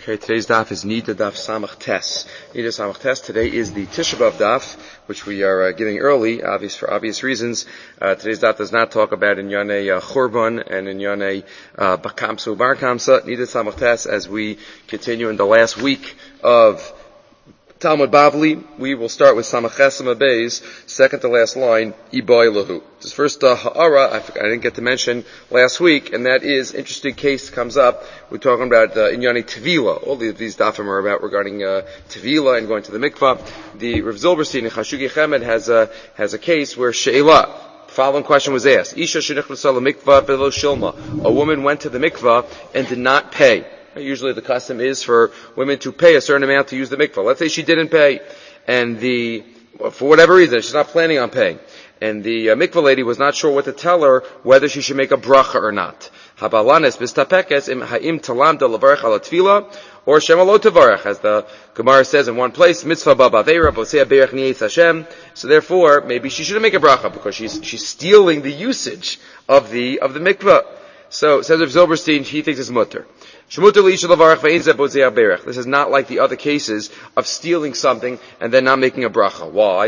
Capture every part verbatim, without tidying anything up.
Okay, today's daf is Nida Daf Samach Tes. Nida Samach Tes. Today is the Tisha B'Av daf, which we are uh, getting early, obvious for obvious reasons. Uh, today's daf does not talk about Inyane uh, Churban and Inyane uh, Bakamsa Bar Kamsa. Nida Samach Tes, as we continue in the last week of Talmud Bavli, we will start with Samach Chesem Abay's second to last line, Iboy Lahu. This first uh, ha'ara, I, I didn't get to mention last week, and that is, interesting case comes up. We're talking about uh, Inyani Tevila. All of these dafim are about regarding uh, Tevila and going to the mikvah. The Rav Zilberstein in Chashugi Chemed has a, has a case where She'ela, the following question was asked. Isha shenichnas mikvah belo shilma. A woman went to the mikvah and did not pay. Usually the custom is for women to pay a certain amount to use the mikvah. Let's say she didn't pay, and the, for whatever reason, she's not planning on paying. And the uh, mikvah lady was not sure what to tell her, whether she should make a bracha or not. Habalanes bistapekes im ha'im talam de levarech ala tefila, or shema lo tevarech, as the Gemara says in one place, mitzvah ba'baveira, b'osei berech niyetz Hashem. So therefore, maybe she shouldn't make a bracha, because she's, she's stealing the usage of the, of the mikvah. So, says Rav Zilberstein, he thinks it's mutter. This is not like the other cases of stealing something and then not making a bracha. Why?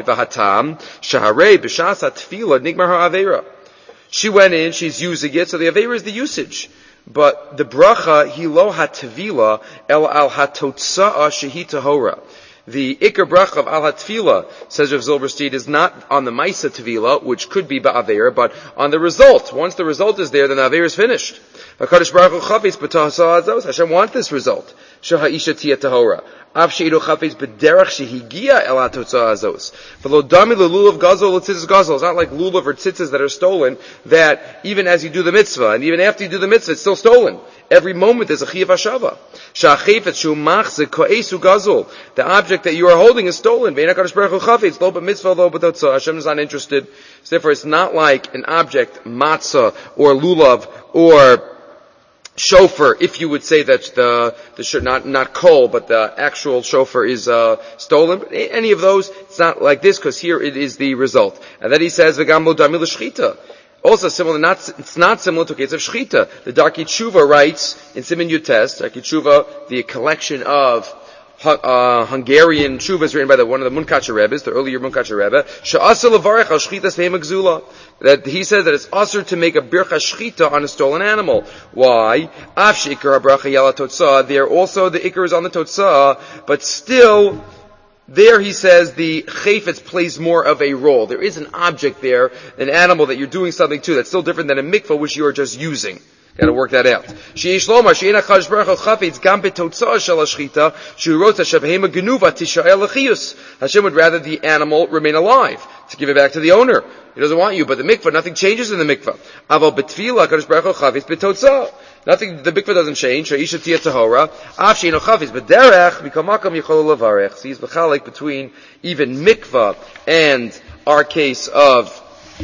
She went in, she's using it, so the aveira is the usage. But the bracha, hilo hatvila el al hatotsa'a shehi tahora. The ikar bracha of al hatfila, says Rav Zilberstein, is not on the maisa tvila, which could be ba'avera, but on the result. Once the result is there, then the avera is finished. HaKadosh Baruch Hu chafetz b'tahasa azos. Hashem wants this result. Sheha'isha tiyat tahora. Av she'idu chafetz b'derech shehigia el hatotsa azos. V'lo dami lelulav gazol l'tzitzis gazol. It's not like lulav or tzitzis that are stolen, that even as you do the mitzvah, and even after you do the mitzvah, it's still stolen. Every moment there's a chiyuv hashava. Sha'achefet shu machzik ko'esu gazol. The object that you are holding is stolen. Ve'en HaKadosh Baruch Hu chafetz lo b'mitzvah lo b'totza. Hashem is not interested. So therefore it's not like an object, matzah, or lulav, or shofar, if you would say that the, the not, not coal, but the actual shofar is, uh, stolen. But any of those, it's not like this, because here it is the result. And then he says, V'gam lo dami l'shchita. Also similar, not, it's not similar to a case of shchita. The Darkei Tshuva writes, in Siman Yutes, Darkei Tshuva, the collection of Uh, Hungarian Shuvas written by the, one of the Munkacher Rebbes, the earlier Munkacher Rebbe, She'asar levarech al shchitas ve'em gzula. That he says that it's asur to make a bircha shchita on a stolen animal. Why? Af she'ikar ha'bracha yala totzah. There also the ikar is on the totzah, but still, there he says the chayfetz plays more of a role. There is an object there, an animal that you're doing something to, that's still different than a mikvah which you are just using. Got to work that out. Sheish lomar she'ena Kadosh Baruch Hu chafetz gam b'totzah shel hashchita she'u rotza shebehema genuva tisha'el lechiyus. Hashem would rather the animal remain alive, to give it back to the owner. He doesn't want you, but the mikvah, nothing changes in the mikvah. Aval b'tfila Kadosh Baruch Hu chafetz b'totzah. Nothing, the mikvah doesn't change. She'isha tiyat tahora. Af she'eno chafetz b'derech mikol makom yichol levarech. So he's b'chalek between even mikvah and our case of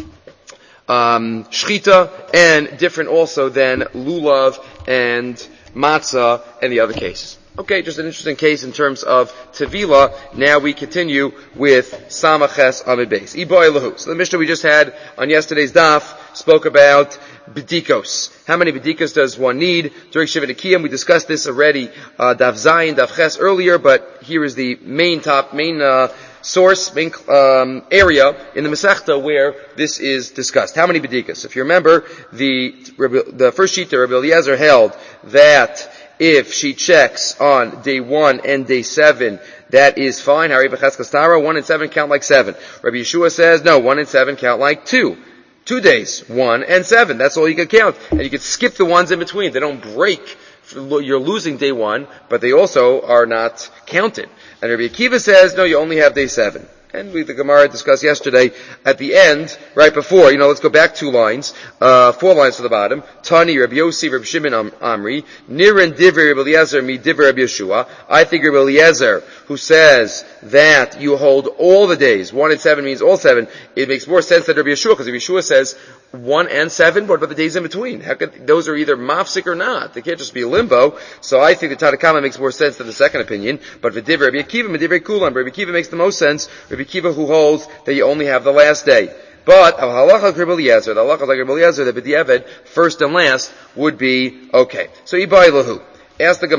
Um, shchita, and different also than lulav and matzah and the other cases. Okay, just an interesting case in terms of tevila. Now we continue with Samaches Amid Beis. Iboy Lahu. So the Mishnah we just had on yesterday's daf spoke about bedikos. How many bedikos does one need? During Shiva Nikiyim, we discussed this already, uh, daf Zayin, daf Ches earlier, but here is the main top, main, uh, source, main um, area in the Masechta where this is discussed. How many bedikas? If you remember, the the first sheet that Rabbi Eliezer held that if she checks on day one and day seven, that is fine. Hari b'cheskas tara, one and seven count like seven. Rabbi Yeshua says, no, one and seven count like two. Two days, one and seven. That's all you can count. And you can skip the ones in between. They don't break. You're losing day one, but they also are not counted. And Rabbi Akiva says, no, you only have day seven. And we, the Gemara discussed yesterday, at the end, right before, you know, let's go back two lines, uh, four lines to the bottom. Tani, Rabbi Yossi, Rabbi Shimon Am- Amri, Niran Divrei Rabbi Eliezer, Mi Divrei Rabbi Yeshua. I think Rabbi Eliezer, who says that you hold all the days, one and seven means all seven, it makes more sense than Rabbi Yeshua, because Rabbi Yeshua says one and seven, what about the days in between? How could, those are either mafsik or not. They can't just be limbo. So I think the Tanakama makes more sense than the second opinion. But V'divrei Rabbi Akiva, V'divrei Kulam, Rabbi Akiva makes the most sense. Rabbi Akiva who holds that you only have the last day. But al halacha Rabbi Eliezer, the halacha like Rabbi Eliezer, the b'diavad, first and last would be okay. So Ibai Lahu. Ask the Gemara.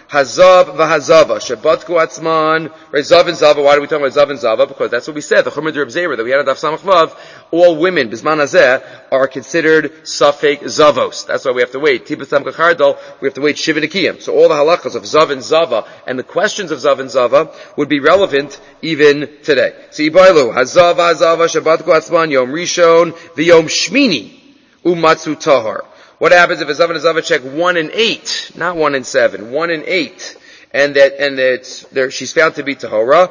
Hazav v'hazava, shebatku atzman, right, zav and zava, why are we talking about zav and zava? Because that's what we said, the Chumrah Reb Zera that we had at Daf Samach Vav, all women, bisman hazeh, are considered safek zavos. That's why we have to wait. Tibas tam kachardal, we have to wait shiva nikiyim. So all the halachas of zav and zava, and the questions of zav and zava, would be relevant even today. So Ibailu, hazav v'hazava, shebatku atzman, yom rishon, v'yom shmini, umatzu tahar. What happens if a zav and a zava check one and eight, not one and seven, one and eight, and that and it's there, she's found to be tahora.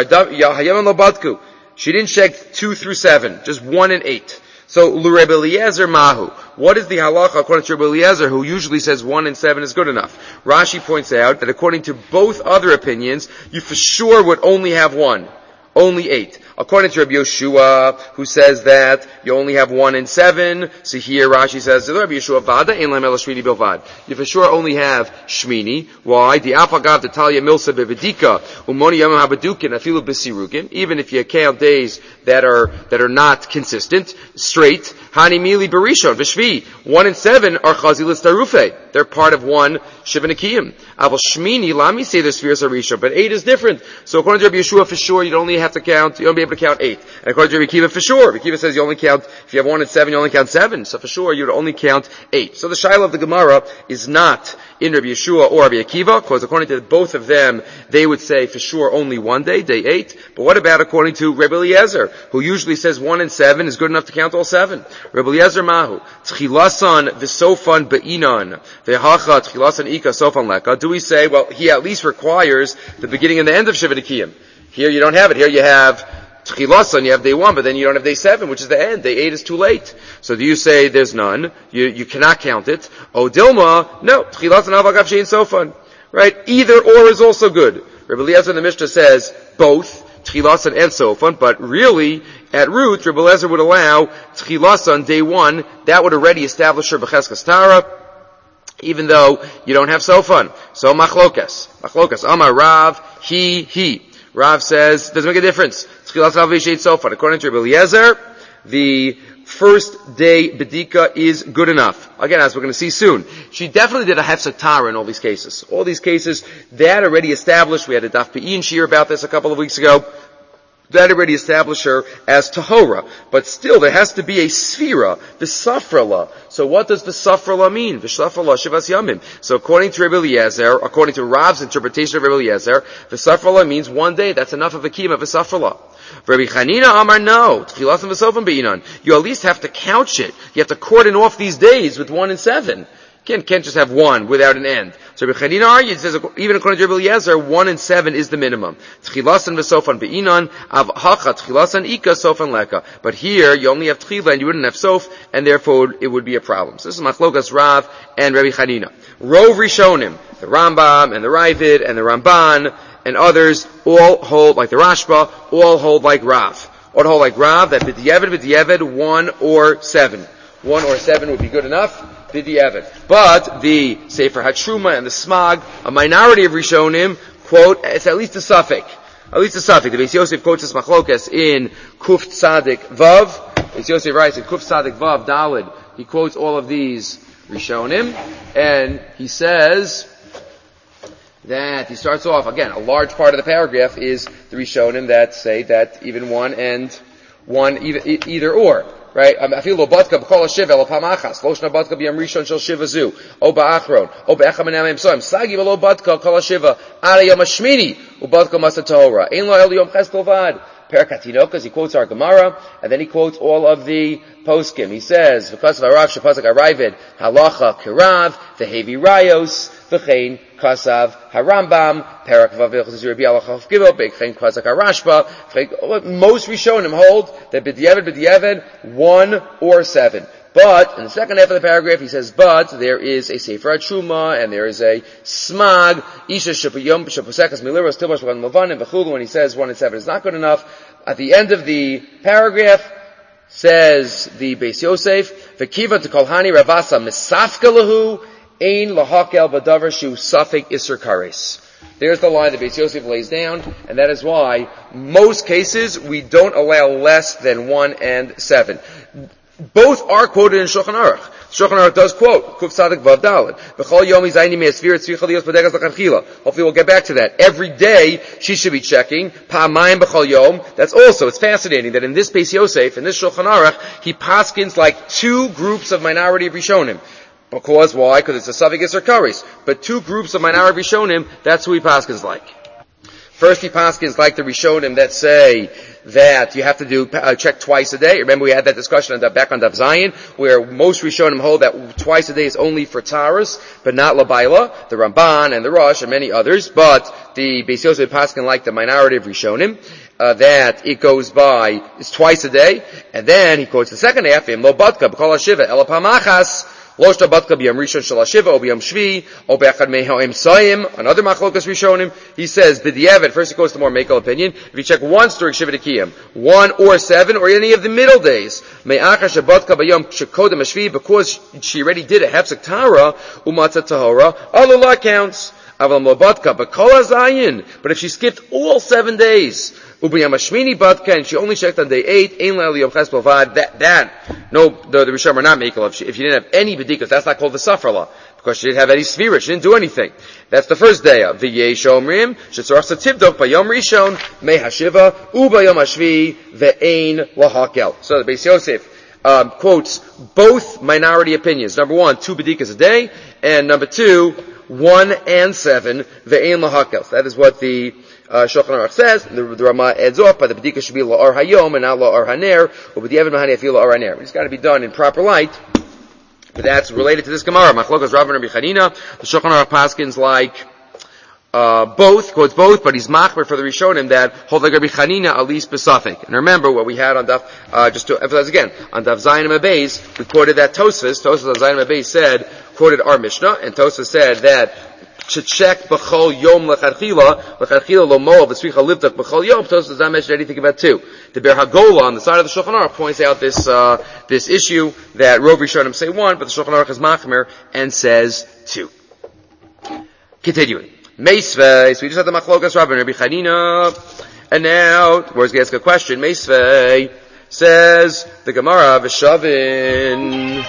She didn't check two through seven, just one and eight. So L'Reb Eliezer Mahu. What is the halacha according to Reb Eliezer, who usually says one and seven is good enough? Rashi points out that according to both other opinions, you for sure would only have one. Only eight. According to Rabbi Yoshua, who says that you only have one and seven, so here Rashi says, Rabbi Yoshua vada ein lahem ela shmini bilvad. You for sure only have shmini. Why? The afagav the talia milsa bevedika umoni yamim habadukin afilu b'sirukin. Even if you count days that are that are not consistent, straight. Hani mili berishon v'shvi. One and seven are chazilas tarufe. They're part of one shiva nikiyim. Aval shmini lami say the spheres are rishon, but eight is different. So according to Rabbi Yoshua, for sure you only have to count. You don't be able to count eight. And according to Rabbi Kiva, for sure, Rabbi Kiva says you only count, if you have one and seven, you only count seven. So for sure, you would only count eight. So the Shaila of the Gemara is not in Rabbi Yeshua or Rabbi Akiva, because according to both of them, they would say for sure only one day, day eight. But what about according to Rabbi Eliezer, who usually says one and seven is good enough to count all seven? Rabbi Eliezer Mahu, Tchilasan v'sofan be'inan, ve'hacha tchilasan ika sofan leka. Do we say, well, he at least requires the beginning and the end of Shiva Nikiyim? Here you don't have it. Here you have Tchilasan, you have day one, but then you don't have day seven, which is the end. Day eight is too late. So do you say there's none? You, you cannot count it. Oh, Dilma, no. Tchilasan avagav shein sofan. Right? Either or is also good. Rabbi Eliezer in the Mishnah says both, Tchilasan and sofan, but really, at root, Rabbi Eliezer would allow Tchilasan, day one, that would already establish her b'cheskas tara, even though you don't have sofan. So machlokas. Machlokas. Amar Rav, he, he. Rav says, doesn't make a difference. According to Rabbi Eliezer, the first day bedika is good enough. Again, as we're going to see soon. She definitely did a hefsatara in all these cases. All these cases, that already established. We had a Daf Pe'in shir about this a couple of weeks ago. That already established her as tahora. But still, there has to be a sphira, the safrala. So what does the safrala mean? V'safrala shivas yamim. So according to Rabbi Eliezer, according to Rav's interpretation of Rabbi Eliezer, the safrala means one day. That's enough of a kiyum of a safrala. Rabbi Chanina Amar, no. Tchilasan v'sofan be'inan. You at least have to count it. You have to cordon off these days with one and seven. Can't, can't just have one without an end. So Rabbi Chanina argues, says, even according to Rabbi Eliezer, one and seven is the minimum. Tchilasan v'sofan be'inan, av hacha tchilasan ika sofan leka. But here, you only have tchila and you wouldn't have sof, and therefore it would be a problem. So this is Machlokas Rav and Rabbi Chanina. Rov Rishonim, the Rambam and the Ravid and the Ramban and others, all hold, like the Rashba, all hold like Rav. All hold like Rav, that b'diavad, b'diavad, one or seven. One or seven would be good enough. But the Sefer HaTruma and the Smag, a minority of Rishonim, quote, it's at least a suffix. At least a suffix. The Beis Yosef quotes this Machlokas in Kuf Tzadik Vav. Beis Yosef writes in Kuf Tzadik Vav, Dalid, he quotes all of these Rishonim, and he says that he starts off, again, a large part of the paragraph is the Rishonim that say that even one and one, either, either or. Right? I feel lo batka b'kol shiva lo pamachas lo shna batka b'yam rishon shel shiva zu o ba'achron o be'echam enam emsoim sagi lo batka kol shiva ala yom hashmini u batka masa tahora ein lo el yom ches kovad Perakatinokas, he quotes our Gemara, and then he quotes all of the poskim. He says, because of Arav Shapazak Aravid, Halacha Kirav, Vehevi Rayos, V'chein Kasav Harambam, Perak Vavil Chazir Bialachov Gibel, Bechein Kasak Arashba. Most Rishonim hold that B'diavad, B'diavad, one or seven. But, in the second half of the paragraph, he says, but, there is a Sefer HaTruma, and there is a Smag, Isha Shapayom, Shapasekas Miliros, Tilbash, Van Lavan, and Bechulu, when he says one and seven is not good enough. At the end of the paragraph, says the Beis Yosef, V'kiva to Kolhani Ravasa Misafkalahu, Ein Lahakel Badavar Shu Safik Isser Kares. There's the line that Beis Yosef lays down, and that is why most cases we don't allow less than one and seven. Both are quoted in Shulchan Aruch. Shulchan Aruch does quote, Kuf Tzadik Vav Daled. V'chol yomi zayni me'esfir tzricha lios b'degas l'chadchila. Hopefully we'll get back to that. Every day, she should be checking. Pa'amayim b'chol yom. That's also, it's fascinating that in this Beis Yosef, in this Shulchan Aruch, he paskins like two groups of minority of Rishonim. Because, why? Because it's a Savig Yisr Karis. But two groups of minority of Rishonim, that's who he paskins like. First, he paskins like the Rishonim that say that you have to do uh, check twice a day. Remember, we had that discussion on the, back on Daf Zayin, where most Rishonim hold that twice a day is only for Taurus, but not Labaila, the Ramban and the Rosh and many others. But the Beis Yosef paskin like the minority of Rishonim, uh, that it goes by, it's twice a day. And then he quotes the second half, Im lo batka b'kol hashiva ela pamachas. Loshta batka b'yam rishon shel hashiva, o b'yam shvi, o b'echad me'ha'im sayim. Another machlokas rishonim. He says, b'diavad, first he goes to more makel opinion. If you check once during shiva dekiyim, one or seven, or any of the middle days, me'acha shebatka b'yam shekodem hashvi, because she already did a hefsek tara, umatzah tahora, alullah counts. Aval mo batka b'kol hazayin. But if she skipped all seven days, Ubiyam Hashmini Batka, and she only checked on day eight, Ein La'el Yom Ches B'Vad, that, that, no, the, the Rishon are not making of, if you didn't have any B'dikas, that's not called the Safra law, because she didn't have any Svira, she didn't do anything. That's the first day of the Yesh Omrim, Shetzorach Sativdok, Bayom Rishon, Mei Hashiva, Ubayom Hashvi, Ve'ein Lahakel. So the Beis Yosef, um, quotes both minority opinions. Number one, two B'dikas a day, and number two, one and seven, Ve'ein Lahakel. So that is what the Uh, Shulchan Aruch says, the, the Ramah adds off, by the B'dika should be la'ar hayom and not la'ar haner, or b'diavad mahani afil la'ar haner. It's got to be done in proper light, but that's related to this Gemara. Machlokas Rav and Rabbi Chanina, the Shulchan Aruch paskins like, uh, both, quotes both, but he's machmer for the Rishonim that hold like Rabbi Chanina at least besafik. And remember what we had on Daf, uh, just to emphasize again, on Daf Zayin Abayz, we quoted that Tosfos, Tosfos on Zayin Abayz said, quoted our Mishnah, and Tosfos said that, to check b'chol yom l'chadchila, l'chadchila lo mo'av v'tzricha livdak b'chol yom. Tosfos does not mention anything about two. The Ber Hagola on the side of the Shulchan Aruch points out this uh, this issue that Rov Rishonim say one, but the Shulchan Aruch is machmer and says two. Continuing, Meisvei. So we just had the machlokas Rabbi and Rabbi Chanina, and now we're going to ask a question. Meisvei says the Gemara v'shavin.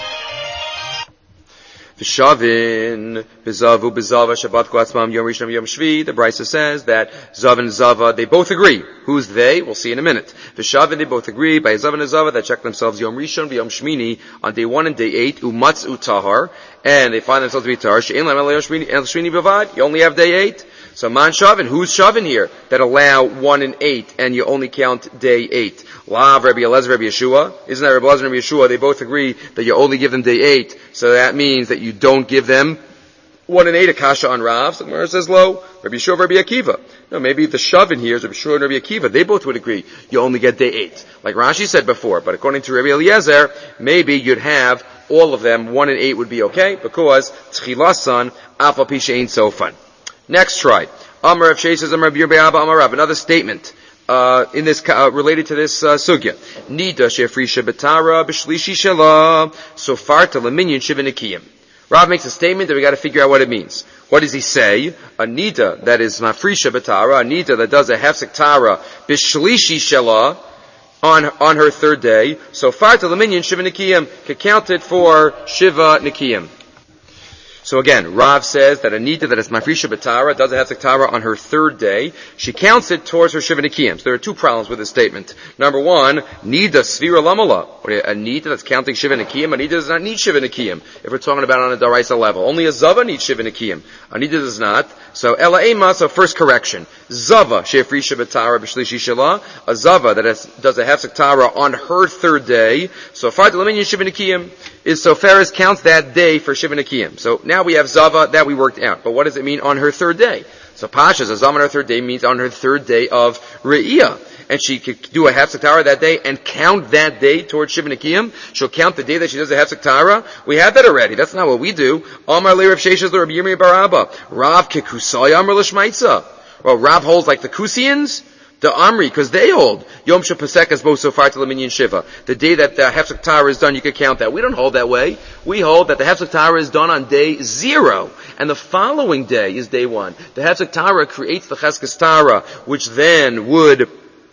V'shavin, v'zavu, b'zava, shabbat k'atzmam, yom rishon, yom shvi. The Brisa says that Zav and Zava, they both agree. Who's they? We'll see in a minute. V'shavin, they both agree by Zav and Zava that check themselves yom rishon, yom shmini on day one and day eight, umatz utahar, and they find themselves to be tahar. She'en lam el shmini b'vad. You only have day eight. So man shavin, who's shavin here that allow one and eight, and you only count day eight? Lav, Rabbi Elazar, Rabbi Yeshua. Isn't that Rabbi Elazar and Rabbi Yeshua? They both agree that you only give them day eight. So that means that you don't give them one and eight, Akasha on Rav. So the Gemara says low. Rabbi Yeshua, Rabbi Akiva. No, maybe the shavin here is Rabbi Yeshua and Rabbi Akiva. They both would agree. You only get day eight. Like Rashi said before. But according to Rabbi Eliezer, maybe you'd have all of them. One and eight would be okay because Tchilasan, Alpha Pisha ain't so fun. Next try. Amar Rav Shei says, Amar Rabbi Abba, Amar Rav. Another statement. Uh, in this, uh, related to this, uh, sugya. Nida shefrisha betara b'shlishi shela sofarta leminyan shivanikiyim. Rav makes a statement that we gotta figure out what it means. What does he say? A nida that is mafrisha betara, a nida that does a hefsek tara b'shlishi shela on, on her third day, sofarta leminyan shivanikiyim, could count it for shiva nikiyim. So again, Rav says that a nida that is mafrisha b'tara does have tara on her third day. She counts it towards her shiva nikiyim. So there are two problems with this statement. Number one, nida svira lamala. A nida that's counting shiva nikiyim. A nida does not need shiva nikiyim. If we're talking about on a daraisa level, only a zava needs shiva nikiyim. A nida does not. So ela ema. So first correction, zava shefrisha b'tara b'shlishi shela. A zava that has, does a hefsek tara on her third day. So far the leminyan shiva nikiyim is so far as counts that day for shiva nikiyim. So now we have Zava, that we worked out. But what does it mean on her third day? So Pasha's a Zava on her third day means on her third day of Re'iyah. And she could do a Hefsek Tara that day and count that day towards Shiva Nikiyim. She'll count the day that she does a Hefsek Tara. We have that already. That's not what we do. Amar Le Rav Sheshes Le Rabbi Yirmiyah bar Abba. Rav Kekusai Amar L'Shmaitza. Well, Rav holds like the Kusians. The Amri, because they hold Yom Shepasek as both so far to the Minyan Shiva. The day that the Hefsek Tara is done, you can count that. We don't hold that way. We hold that the Hefsek Tara is done on day zero, and the following day is day one. The Hefsek Tara creates the Cheskes Tara, which then would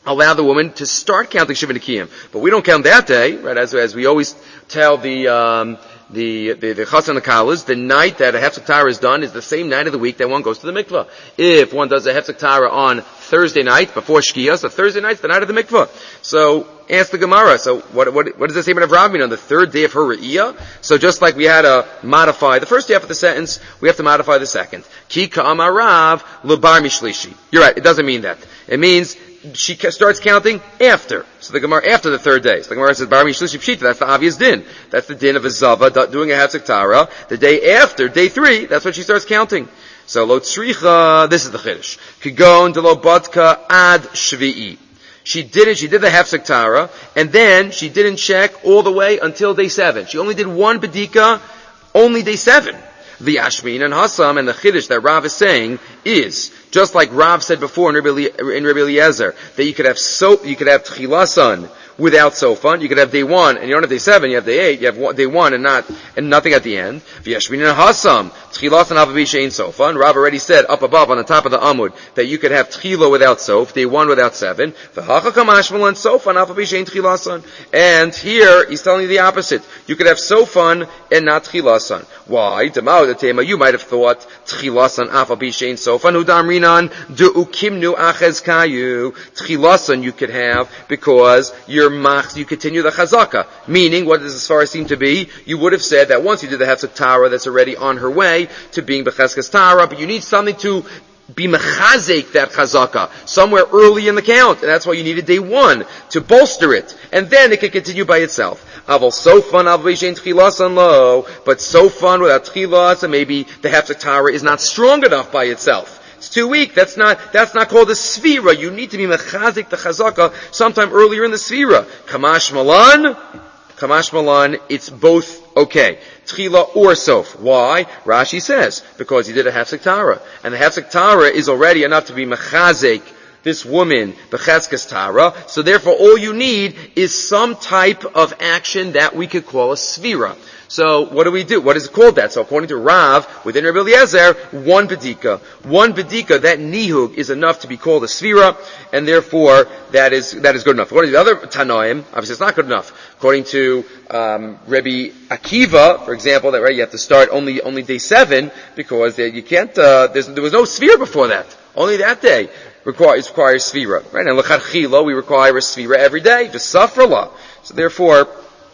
allow the woman to start counting Shiva Nikiyim. But we don't count that day, right? As, as we always tell the, um, the, the, the Chas and the Kalas, the night that a Hefsek Tara is done is the same night of the week that one goes to the mikvah. If one does a Hefsek Tara on Thursday night before Shkia, so Thursday night's the night of the mikvah. So, ask the Gemara, so what, what, what does the statement of Rav mean on the third day of her Re'iyah? So just like we had to modify the first half of the sentence, we have to modify the second. Ki ka'amar Rav l'bar mishlishi. You're right, it doesn't mean that. It means she starts counting after. So the Gemara, after the third day. So the Gemara says, Bar Mishlishi Pshita, that's the obvious din. That's the din of a Zava doing a Hefsek Tara. The day after, day three, that's when she starts counting. So Lo Tzricha, this is the Chiddush. Kigon de Lo Batka ad Shvi'i. She did it, she did the Hefsek Tara, and then she didn't check all the way until day seven. She only did one Bedika, only day seven. The Ashmin and Hassam and the Chiddush that Rav is saying is, just like Rav said before in Rabbi, in Rabbi Eliezer, that you could have so, you could have Tchilasan without Sofan, you could have day one, and you don't have day seven, you have day eight, you have one, day one and not, and nothing at the end. V'yashmin and Hassam, Tchilasan avavisha in Sofan. Rav already said up above on the top of the Amud that you could have Tchila without Sof, day one without seven. V'hacha kamashmalan Sofan avavisha in Tchilasan. And here, he's telling you the opposite. You could have Sofan and not Tchilasan. Why? You might have thought Tchilasan avavisha in Sofan, udamrinan du'ukimnu achez kayu. Tchilasan you could have because you're you continue the chazaka, meaning what does as far as seem to be, you would have said that once you did the Hefsek Tara, that's already on her way to being Becheskes Tara, but you need something to be mechazek that chazaka somewhere early in the count, and that's why you needed day one to bolster it, and then it can continue by itself. Aval sofan avvishein tchilasan lo, but sofan without tchilas, maybe the Hefsek Tara is not strong enough by itself. It's too weak. That's not, that's not called a sfira. You need to be mechazik the chazaka sometime earlier in the sfira. Kamash malan, kamash malan, it's both okay. Tchila or sof. Why? Rashi says, because he did a Hefsek Tara. And the Hefsek Tara is already enough to be mechazik this woman, becheskes Tara. So therefore all you need is some type of action that we could call a sfira. So what do we do? What is it called that? So according to Rav, within Rabbi Eliezer, one bedika. One bedika, that nihug is enough to be called a sfira, and therefore that is that is good enough. According to the other Tanoim, obviously it's not good enough. According to um, Rabbi Akiva, for example, that right you have to start only only day seven because you can't. Uh, there was no sfira before that. Only that day requires requires sfira, right? And l'chadchila we require a sfira every day, v'safrala. So therefore,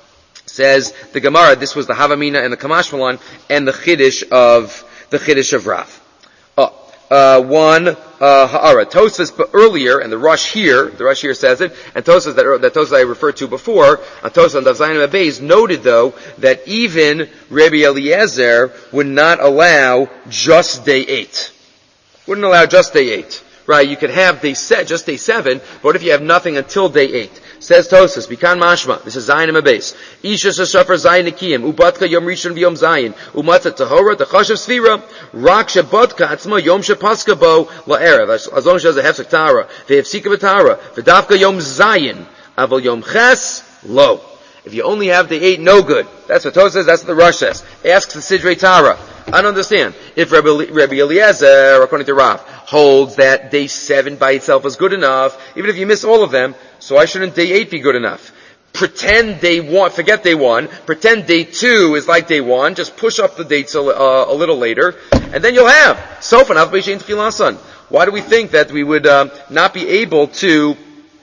says the Gemara, this was the Havamina and the Kamashmalan and the Chiddush of the Chiddush of Rav. Oh, uh, one uh, Ha'ara Tosfos, but earlier, and the Rush here, the Rush here says it, and Tosfos that that Tosfos I referred to before, on Tosfos and Daf Zayin Abayz noted though that even Rabbi Eliezer would not allow just day eight. Wouldn't allow just day eight. Right, you could have day se- just day seven, but what if you have nothing until day eight? Says Tosfos, Bikan Mashma, this is Zayin Abayz. Isha Shashafar Zayin Nikiyim, Ubatka Yom Rishon V'Yom Zayin, Umatzah Tahora, Techashav Sfira, Rak Shebatka Atzma Yom Shepaska Bo La'erev, as long as she has a Hefsek Tara, Ve'efsika V'Tara, V'davka Yom Zayin, Aval Yom Ches, Lo. If you only have the eight, no good. That's what Tosfos says, that's what the Rush says. Asks the Sidrei Tara. I don't understand. If Rabbi, Rabbi Eliezer, according to Rav, holds that day seven by itself is good enough, even if you miss all of them, so why shouldn't day eight be good enough? Pretend day one, forget day one, pretend day two is like day one, just push up the dates a, uh, a little later, and then you'll have Sofan Avbeshein Tchilasan. Why do we think that we would um, not be able to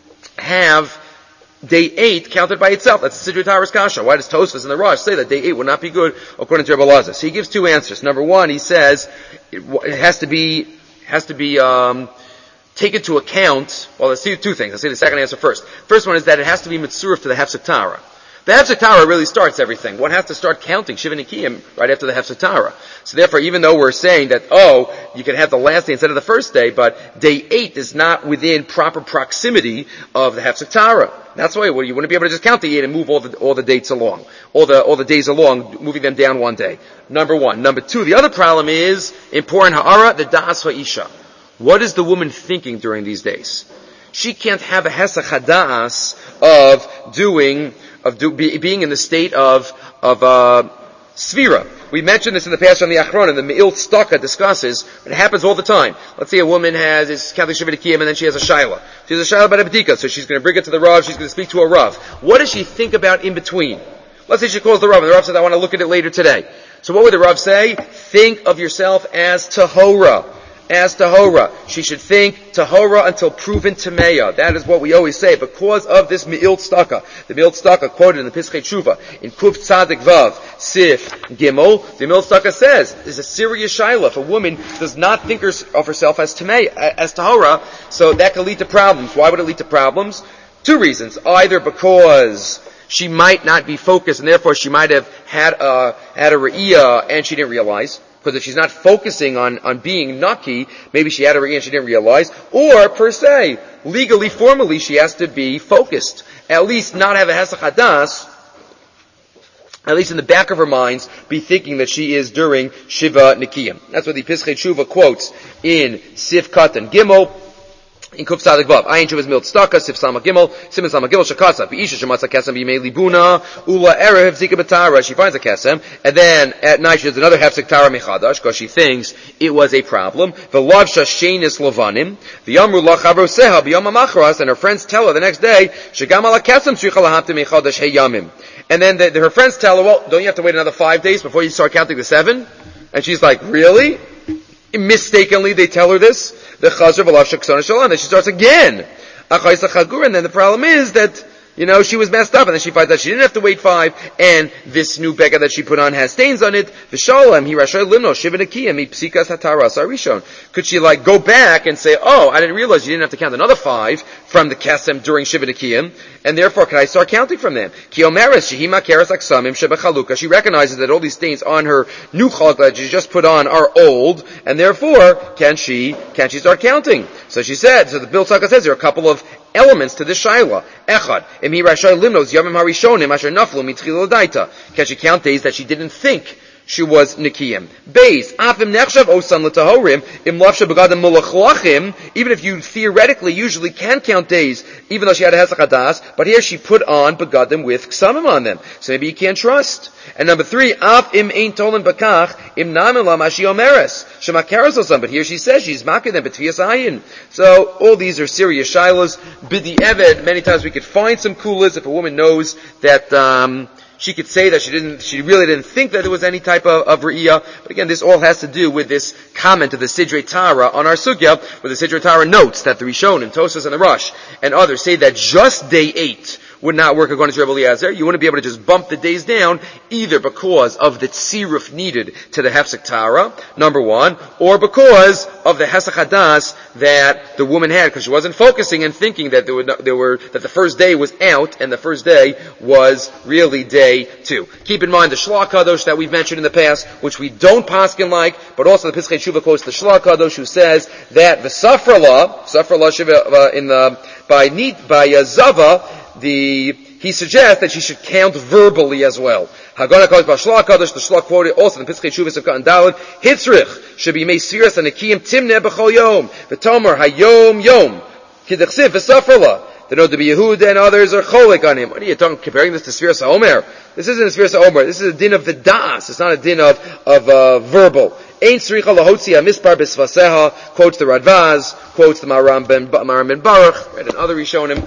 have day eight counted by itself? That's the Sidrei Tara's Kasha. Why does Tosfos and the Rosh say that day eight would not be good according to Rabbi Elazar? So he gives two answers. Number one, he says it, it has to be has to be um, take into account. Well, let's see two things. I'll say the second answer first. First one is that it has to be mitzuruf to the Hefsek Tara. The Hefsek Tara really starts everything. One has to start counting Shiva Nikiyim right after the Hefsek Tara. So therefore, even though we're saying that, oh, you can have the last day instead of the first day, but day eight is not within proper proximity of the Hefsek Tara. That's why well, you wouldn't be able to just count the eight and move all the all the dates along, all the all the days along, moving them down one day. Number one. Number two, the other problem is important ha'ara the da'as ha'isha. What is the woman thinking during these days? She can't have a hesach hada'as of doing of do, be, being in the state of of uh, Svira. We mentioned this in the past on the Achron, and the Me'il Tzedakah discusses, it happens all the time. Let's say a woman has this Catholic Sheva Nekiyim, and then she has a Shaila. She has a Shaila about a B'dika, so she's going to bring it to the Rav, she's going to speak to a Rav. What does she think about in between? Let's say she calls the Rav, and the Rav says, I want to look at it later today. So what would the Rav say? Think of yourself as Tahora. As Tahora. She should think Tahora until proven Tameya. That is what we always say. Because of this Me'il Tzedakah. The Me'il Tzedakah quoted in the Pischei Tshuva, in Kuf Tzadik Vav, Sif Gimel, the Me'il Tzedakah says, is a serious shaila. If a woman does not think of herself as Tameya, as Tahora, so that can lead to problems. Why would it lead to problems? Two reasons. Either because she might not be focused, and therefore she might have had a, had a Re'iyah, and she didn't realize. Because if she's not focusing on, on being Naki, maybe she had a Re'iyah and she didn't realize. Or, per se, legally, formally, she has to be focused. At least not have a Hesach Hadas, at least in the back of her mind, be thinking that she is during Shiva Nikiyim. That's what the Pischei Tshuva quotes in Sif Katan Gimel, in Kuf Tzadik Vav. Ayin Shuvas Me'il Tzedakah, Sif Sama Gimel, Simon Sama Gimel, Shakatza, V'isha Shematza Kesem B'yimei Libuna, Ula Erev Zika B'tara. She finds a Kesem, and then at night she does another Hefsek Tara Mechadash, because she thinks it was a problem. V'lavsha Shenis Lovanim, V'yamru La Chavroseha B'yom HaMachras, and her friends tell her the next day, Shegam Ala Kesem Tzricha Lahamtim Mechadash Hey Yamim. And then the, the, her friends tell her, well, don't you have to wait another five days before you start counting the seven? And she's like, really? Mistakenly, they tell her this. The Chazar V'lav Shaksona Shalom. Then she starts again. And then the problem is that, you know, she was messed up, and then she finds out she didn't have to wait five, and this new Becca that she put on has stains on it. V'shalom, hi rashay limno, shiva nekiyah, mi psikas hataras arishon. Could she, like, go back and say, oh, I didn't realize you didn't have to count another five from the kesem during shiva nekiyah, and therefore, can I start counting from them? Ki omeres, shehima keres aksamim sheba chaluka. She recognizes that all these stains on her new chaluk that she just put on are old, and therefore, can she, can she start counting? So she said, so the Bill Tzedakah says there are a couple of elements to this shaila. Echad, im hi rashay limnos yamim harishonim asher naflu mitchila l'daita. Can she count days that she didn't think she was nikiyim? Beis, afim nechshav osan l'tahorim im lafsha begadim mulachlachim. Even if you theoretically usually can count days, even though she had a hesach hadas, but here she put on begadim with ksamim on them. So maybe you can't trust. And number three, af im ein tolen bakach im namen lam ashi omeres shema keres osam. But here she says she's making them b'tvias ayin. So all these are serious shilas. Bidi eved. Many times we could find some kulas if a woman knows that. Um, She could say that she didn't, she really didn't think that there was any type of, of re'iyah. But again, this all has to do with this comment of the Sidrei Tara on our sugya, where the Sidrei Tara notes that the Rishonim, Tosas and the Rosh, and others say that just day eight would not work according to Rebbe Eliezer. You wouldn't be able to just bump the days down, either because of the tziruf needed to the Hefsek Tara, number one, or because of the Hesach Hadas that the woman had, because she wasn't focusing and thinking that there were, no, there were, that the first day was out, and the first day was really day two. Keep in mind the Shlach Kadosh that we've mentioned in the past, which we don't paskin like, but also the Pischei Tshuva quotes the Shlach Kadosh who says that the Safrala, Safrala Shiva, uh, in the, by need, by uh, Zava, The, he suggests that she should count verbally as well. Hagana calls by Shlach Kadosh, the Shlach quoted also in the Pischei Tshuva of Katan Daled, Hitzrich should be made serious and Nekiyim Timne B'chol Yom, V'tomer Hayom Yom, Kidechsiv V'safrala. The note to be Yehuda and others are cholik on him. What are you talking, comparing this to Sfiras HaOmer? This isn't a Sfiras HaOmer. This is a din of the das. It's not a din of, of, uh, verbal. Ein tzricha lahotzi ha-mispar b'svaseha, quotes the Radvaz, quotes the Maram ben, Maram ben Baruch, right, and other Rishonim.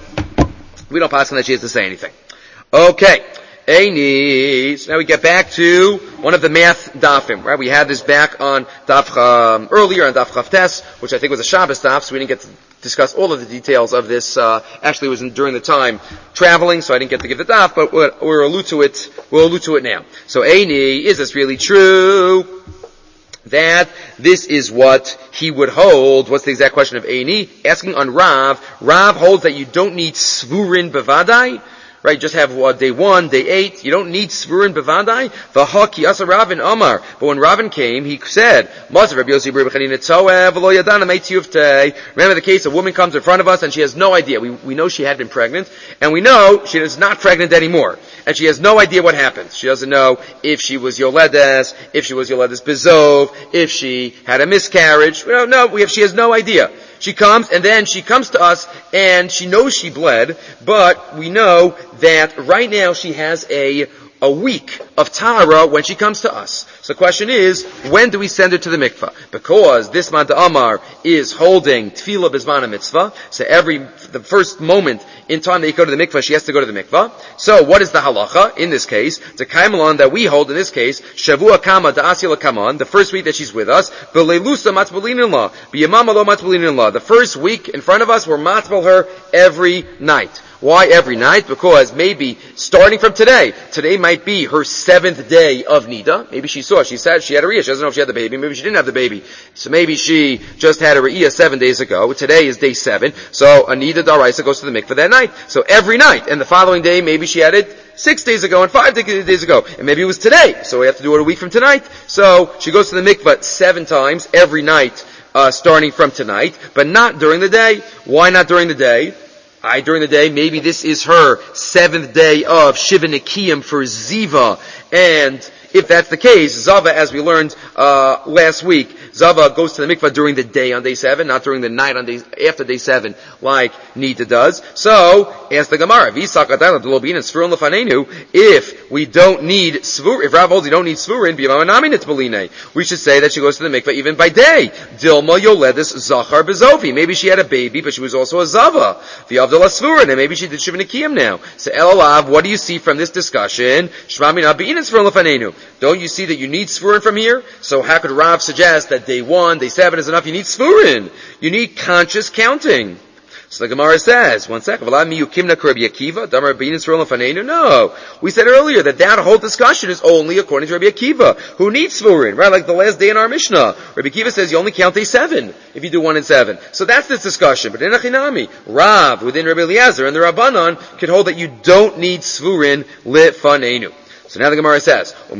We don't pass on that she has to say anything. Okay. Eini. So now we get back to one of the math dafim, right? We had this back on daf, um, earlier on daf Chavtes, which I think was a Shabbos daf, so we didn't get to discuss all of the details of this. Uh, actually, it was in, during the time traveling, so I didn't get to give the daf, but we'll, we'll allude to it, we'll allude to it now. So Eini, is this really true? That this is what he would hold. What's the exact question of Eini? Asking on Rav. Rav holds that you don't need Svurin Bevadai. Right, just have uh, day one, day eight. You don't need Svurin Bevadai. V'haki asa Ravin Amar. But when Ravin came, he said, Remember the case, a woman comes in front of us and she has no idea. We, we know she had been pregnant, and we know she is not pregnant anymore. And she has no idea what happens. She doesn't know if she was Yoledes, if she was Yoledes Bezov, if she had a miscarriage. We don't know. We have, she has no idea. She comes, and then she comes to us, and she knows she bled, but we know that right now she has a a week of Tahara when she comes to us. So the question is, when do we send her to the mikvah? Because this Manda Amar is holding Tefillah B'zman Mitzvah, so every, the first moment in time that you go to the mikvah, she has to go to the mikvah. So what is the halacha in this case? The kaimalon that we hold in this case, Shavua Kama Da'asila Kaman, the first week that she's with us, B'leilusa Matzbalin in law, B'yamama Lo Matzbalin in law. The first week in front of us, we're matzbal her every night. Why every night? Because maybe starting from today, today might be her seventh day of Nida. Maybe she saw, she said she had a Riyah. She doesn't know if she had the baby. Maybe she didn't have the baby. So maybe she just had a Riyah seven days ago. Today is day seven. So a Nida Daraisa goes to the mikveh that night. So every night. And the following day, maybe she had it six days ago and five days ago. And maybe it was today. So we have to do it a week from tonight. So she goes to the mikveh seven times every night, uh, starting from tonight. But not during the day. Why not during the day? I, during the day, maybe this is her seventh day of Shiva Nikiyim for Ziva, and if that's the case, Zava, as we learned uh last week, Zava goes to the mikvah during the day on day seven, not during the night on day after day seven, like Nita does. So, ask the Gemara, if we don't need svur, if Rav holds you don't need svurin, we should say that she goes to the mikvah even by day. Dilma yoledis zachar bezovi. Maybe she had a baby, but she was also a Zava. The Avdallah svurin, and maybe she did Shiva Nikiyim now. So, Elalav, what do you see from this discussion? Shmamina be'inin svurin lefanenu. Don't you see that you need svurin from here? So how could Rav suggest that day one, day seven is enough? You need svurin. You need conscious counting. So the Gemara says, one second, no. We said earlier that that whole discussion is only according to Rabbi Akiva, who needs svurin, right? Like the last day in our Mishnah. Rabbi Akiva says you only count day seven if you do one and seven. So that's this discussion. But in Achinami, Rav, within Rabbi Eliezer and the Rabbanon, could hold that you don't need svurin lefanenu. So now the Gemara says, so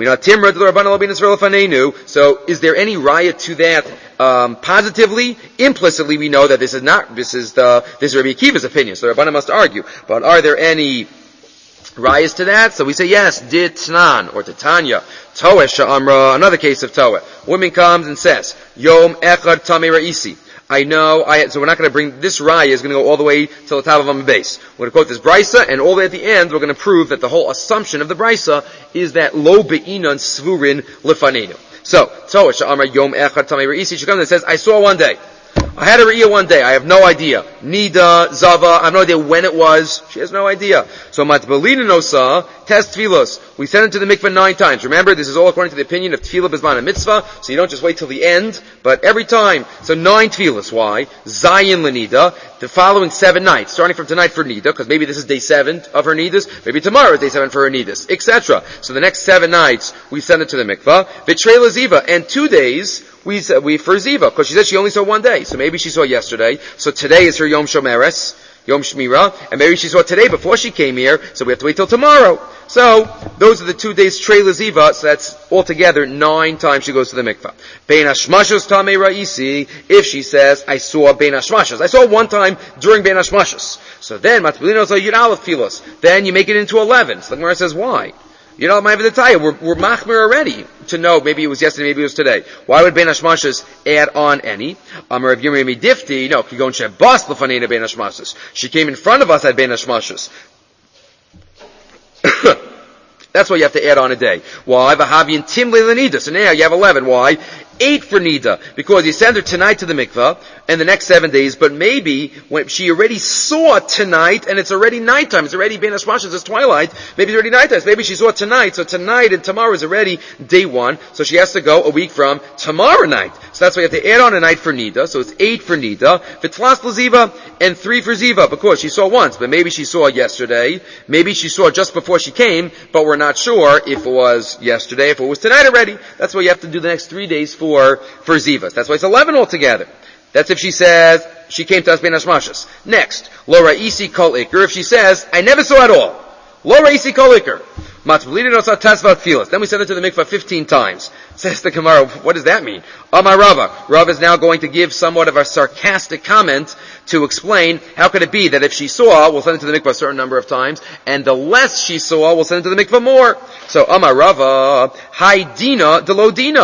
is there any riot to that um, positively? Implicitly we know that this is not, this is the, this is Rabbi Akiva's opinion, so the Rabbanan must argue. But are there any riots to that? So we say yes, Ditnan, or Titania, Toeh Sha'amra, another case of Toeh. Woman comes and says, Yom Echad Tamei Ra'isi. I know, I, so we're not going to bring, this raya is going to go all the way till the top of Amud base. We're going to quote this brisa, and all the way at the end, we're going to prove that the whole assumption of the brisa is that lo be'inan svurin lefanenu. So, so, Sha'amar Yom Echad Tamei Ra'isi, she comes and says, I saw one day. I had a Riyah one day. I have no idea. Nida, Zava, I have no idea when it was. She has no idea. So, Matbalina Nosa, test Tfilos. We sent it to the mikveh nine times. Remember, this is all according to the opinion of Tfilah B'zman Mitzvah, so you don't just wait till the end, but every time. So nine Tfilos. Why? Zayin Lenida, the following seven nights, starting from tonight for Nida, because maybe this is day seven of her Nidas, maybe tomorrow is day seven for her Nidas, et cetera. So the next seven nights, we send it to the mikveh. V'trei Ziva, and two days, we, we for Ziva, because she said she only saw one day, so maybe she saw yesterday, so today is her Yom Shomeres, Yom Shmira, and maybe she saw today before she came here, so we have to wait till tomorrow. So, those are the two days Trei Leziva, so that's altogether nine times she goes to the mikvah. Bein Hashmashos Tamei Ra'isi, if she says, I saw Bein Hashmashos. I saw one time during Bein Hashmashos. So then, Matbelinos Yud Aleph Filos. Then you make it into eleven. So the Gemara says, why? You know, my Taya, we're, we're machmir already to know maybe it was yesterday, maybe it was today. Why would Bein Hashmashos add on any? Amar Rav Yirmiyah Difti, no, Kigon Shebas Lefanena Bein Hashmashos. She came in front of us at Bein Hashmashos. That's why you have to add on a day. Why? V'havyin timle lenida. So now you have eleven. Why? Eight for Nida. Because you send her tonight to the mikveh, and the next seven days, but maybe when she already saw tonight, and it's already nighttime, it's already Bein Hashmashos, it's twilight, maybe it's already nighttime, maybe she saw tonight, so tonight and tomorrow is already day one, so she has to go a week from tomorrow night. So that's why you have to add on a night for Nida, so it's eight for Nida, V'tlas l'ziva, and three for Ziva, because she saw once, but maybe she saw yesterday, maybe she saw just before she came, but we're not sure if it was yesterday, if it was tonight already. That's why you have to do the next three days for, for Zivas. That's why it's eleven altogether. That's if she says, she came to us Bein Hashmashos. Next, Lo Ra'isi Kol Iker, if she says, I never saw at all. Lo Ra'isi Kol Iker. Then we send it to the mikvah fifteen times. Says the Gemara, what does that mean? Amar Rava. Rava is now going to give somewhat of a sarcastic comment to explain how could it be that if she saw, we'll send it to the mikvah a certain number of times, and the less she saw, we'll send it to the mikvah more. So Amar Rava, Hai Dina de Lo Dina.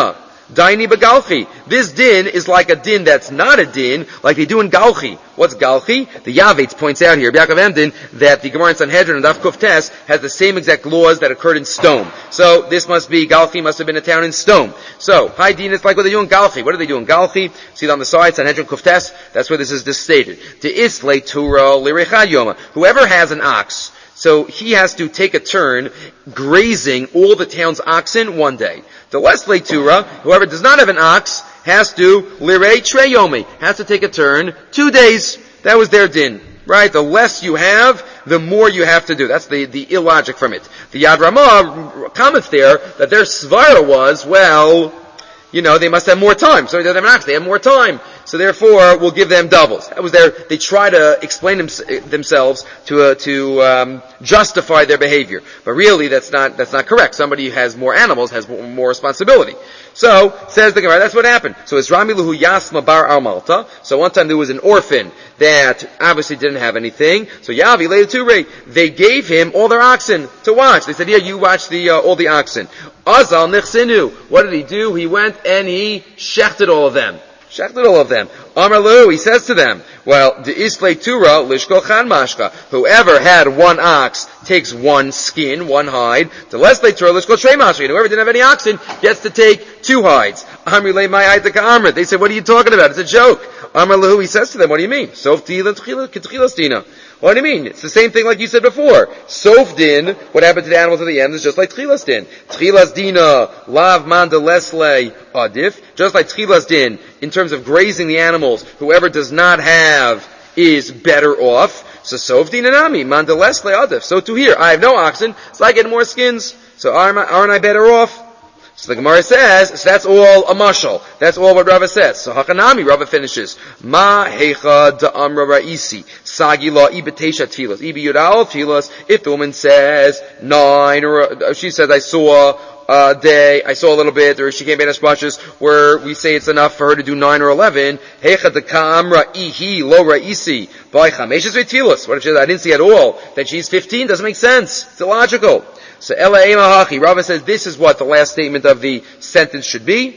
Daini Bagalchi. This din is like a din that's not a din, like they do in Galchi. What's Galchi? The Yavetz points out here, Yaakov Emden, that the Gemara in Sanhedrin and Daf Kuf Tes has the same exact laws that occurred in Stone. So this must be, Galchi must have been a town in Stone. So, high din is like what they do in Galchi. What do they do in Galchi? See it on the side, Sanhedrin Kuf Tes, that's where this is just stated. De Isle Tura Lirechad Yoma. Whoever has an ox, so he has to take a turn grazing all the town's oxen one day. The Lesle Tura, whoever does not have an ox, has to lirei treyomi, has to take a turn two days. That was their din, right? The less you have, the more you have to do. That's the, the illogic from it. The Yad Ramah comments there that their svara was, well, you know, they must have more time. So they don't have an ox, they have more time. So therefore, we'll give them doubles. That was their, they try to explain them, themselves to, uh, to, um, justify their behavior. But really, that's not, that's not correct. Somebody who has more animals has more, more responsibility. So, says the Gemara, that's what happened. So it's Ramiluhu Yasma Bar Armalta. So one time there was an orphan that obviously didn't have anything. So Yavi later too, they gave him all their oxen to watch. They said, here, you watch the, uh, all the oxen. Azal Nichsinu. What did he do? He went and he shechted all of them. Shechted all of them. Amar Lu, he says to them, well, the Islay Tura, Lishko Chan Mashka. Whoever had one ox takes one skin, one hide. The Lesle Tura, Lishko Trey Mashka. Whoever didn't have any oxen gets to take two hides. Amri Le Mai Aitaka Amrit. They said, what are you talking about? It's a joke. Amar Lu, he says to them, what do you mean? Sof Tila Tchilas Dina. What do you mean? It's the same thing like you said before. Sof din, what happened to the animals at the end is just like Tchilas din. Tchilas dina, lav man de lesle adif. Just like Tchilas din, in terms of grazing the animals, whoever does not have is better off. So sof din anami, man de lesle adif. So to here, I have no oxen, so I get more skins. So aren't I better off? So the Gemara says, so that's all a mashal. That's all what Rava says. So Hakanami, Rava finishes. Ma hecha da amra ra'isi. Sagi la ibetesha tfilas. Ibi yudal tfilas. If the woman says nine, or she says, I saw a day, I saw a little bit, or she came in as bunches, where we say it's enough for her to do nine or eleven. Hecha da kamra ihi lo ra'isi. By chameshes v'tfilas. What if she says, I didn't see at all, that she's fifteen? Doesn't make sense. It's illogical. So Ela Ema Hachi, Rava says this is what the last statement of the sentence should be.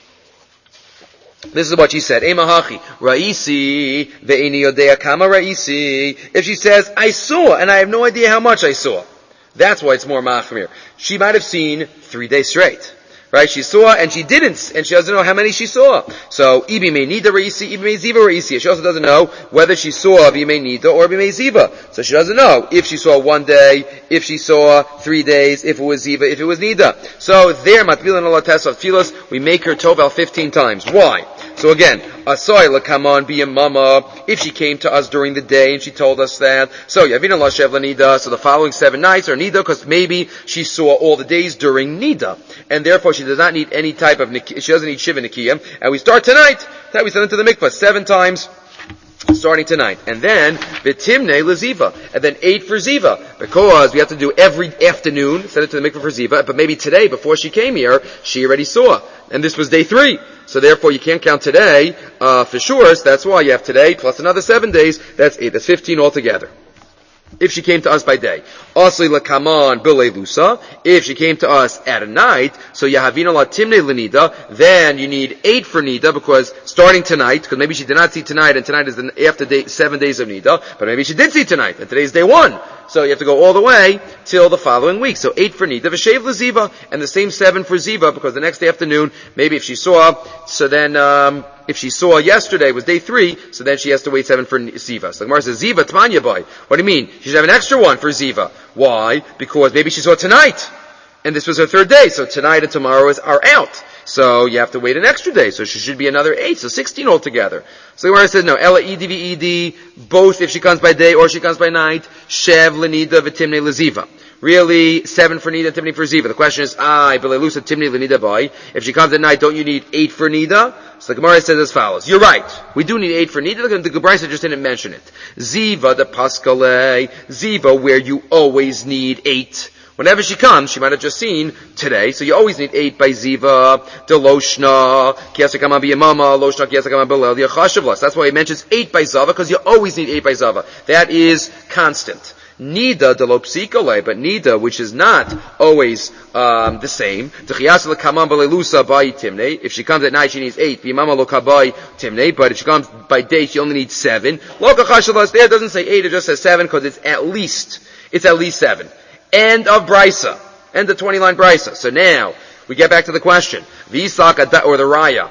This is what she said. Ema Hachi, Ra'isi, ve'ini yodea kama Ra'isi. If she says, I saw, and I have no idea how much I saw. That's why it's more machmir. She might have seen three days straight. Right? She saw, and she didn't, and she doesn't know how many she saw. So, Ibi may nida Ra'isi, Ibi may ziva Ra'isi. She also doesn't know whether she saw Ibi may nida or Ibi may ziva. So she doesn't know if she saw one day, if she saw three days, if it was ziva, if it was nida. So there, matbilan ala tesaf tfilas, we make her tovel fifteen times. Why? So again, Asoy lakaman be a mama, if she came to us during the day and she told us that. So Yavina la shev nida, so the following seven nights are nida, because maybe she saw all the days during nida. And therefore she does not need any type of, she doesn't need shiva nikiyah. And we start tonight, that we send into the mikvah seven times, starting tonight. And then, Vitimne Laziva. And then eight for Ziva. Because we have to do every afternoon, send it to the mikvah for Ziva, but maybe today, before she came here, she already saw. And this was day three. So therefore you can't count today, uh, for sure, so that's why you have today, plus another seven days, that's eight, that's fifteen altogether. If she came to us by day. Asli lakaman bilelusa. If she came to us at a night, so yahavina la timne lenida, then you need eight for nida, because starting tonight, because maybe she did not see tonight, and tonight is the after day, seven days of nida, but maybe she did see tonight, and today's day one. So you have to go all the way till the following week. So eight for nida, v'shev leziva, and the same seven for ziva, because the next afternoon, maybe if she saw, so then, um, if she saw yesterday was day three, so then she has to wait seven for Ziva. So the Gemara says, Ziva Tmanya boy. What do you mean? She should have an extra one for Ziva. Why? Because maybe she saw tonight, and this was her third day, so tonight and tomorrow is, are out. So you have to wait an extra day, so she should be another eight, so sixteen altogether. So the Gemara says, no, Ela Edi V'Edi, both if she comes by day or she comes by night, Shev Lenida V'Timne Leziva. Really, seven for Nida, Timni for Ziva. The question is, I, Belelusa, Timni, Lenida, boy. If she comes at night, don't you need eight for Nida? So the Gemara says as follows. You're right. We do need eight for Nida. The Gemara just didn't mention it. Ziva, the Paskale. Ziva, where you always need eight. Whenever she comes, she might have just seen today, so you always need eight by Ziva, the Loshna, Kiasakama Biyamama, Loshna Kiasakama Belel, the Achashavlas. That's why he mentions eight by Zava, because you always need eight by Zava. That is constant. Nida de lo psikole, but nida, which is not always um, the same. If she comes at night, she needs eight. But if she comes by day, she only needs seven. There it doesn't say eight, it just says seven, because it's at least, it's at least seven. End of Brisa. End of twenty-line Brisa. So now, we get back to the question. Or the Raya.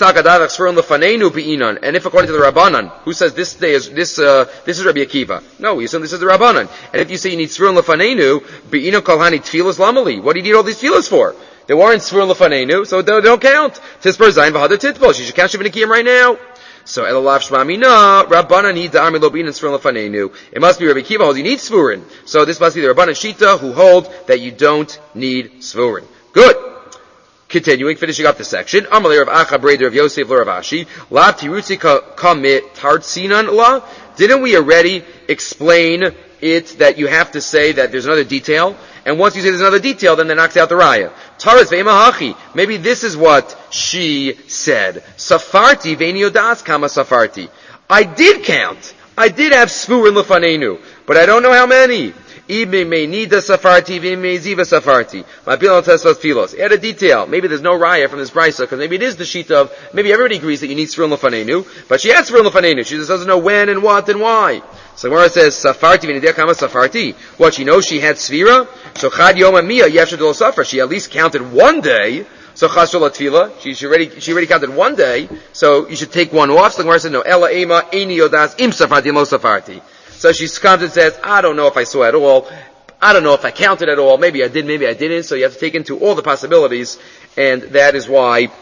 And if according to the Rabbanan, who says this day is, this, uh, this is Rabbi Akiva. No, we assume this is the Rabbanan. And if you say you need Svirun Lefanenu, Be'ino Kalhani Tfilas Lamali. What do you need all these tefillas for? They weren't Svirun Lefanenu, so they don't count. Tisper Zayin V'Hadar Titbol. She should count Shavin Akiyim right now. So Elalav Shmamina, Rabbanan need the Armi Lobin and Svirun Lefanenu. It must be Rabbi Akiva holds you need Svurin. So this must be the Rabbanan Shita who hold that you don't need Svurin. Good. Continuing, finishing up the section. Amalei Rav Acha Breder of Yosef Rav Ashi. La tirutzi kamit tartsinan la. Didn't we already explain it that you have to say that there's another detail? And once you say there's another detail, then that knocks out the raya. Taras ve'emahachi. Maybe this is what she said. Safarti ve'niodas kama safarti. I did count. I did have svurin lefanenu, but I don't know how many. Ibn Nida Safarti, Ibn Ziva Safarti. My Bilal Teslas Filos. Add a detail. Maybe there's no raya from this brisa, because maybe it is the sheet of, maybe everybody agrees that you need Svirun Lefanenu, but she had Svirun Lefanenu. She just doesn't know when and what and why. So Gemara says, Safarti v'nideh kama Safarti. What, she knows she had Sfira? So Chad Yom Amiyah Yeshadol Safar. She at least counted one day. So Chasol Atfila. She, she already, she already counted one day. So you should take one off. So Gemara says, no, Ela Ema, Eini Yodas, Im Safarti, Mo Safarti. So she comes and says, I don't know if I saw at all. I don't know if I counted at all. Maybe I did, maybe I didn't. So you have to take into all the possibilities. And that is why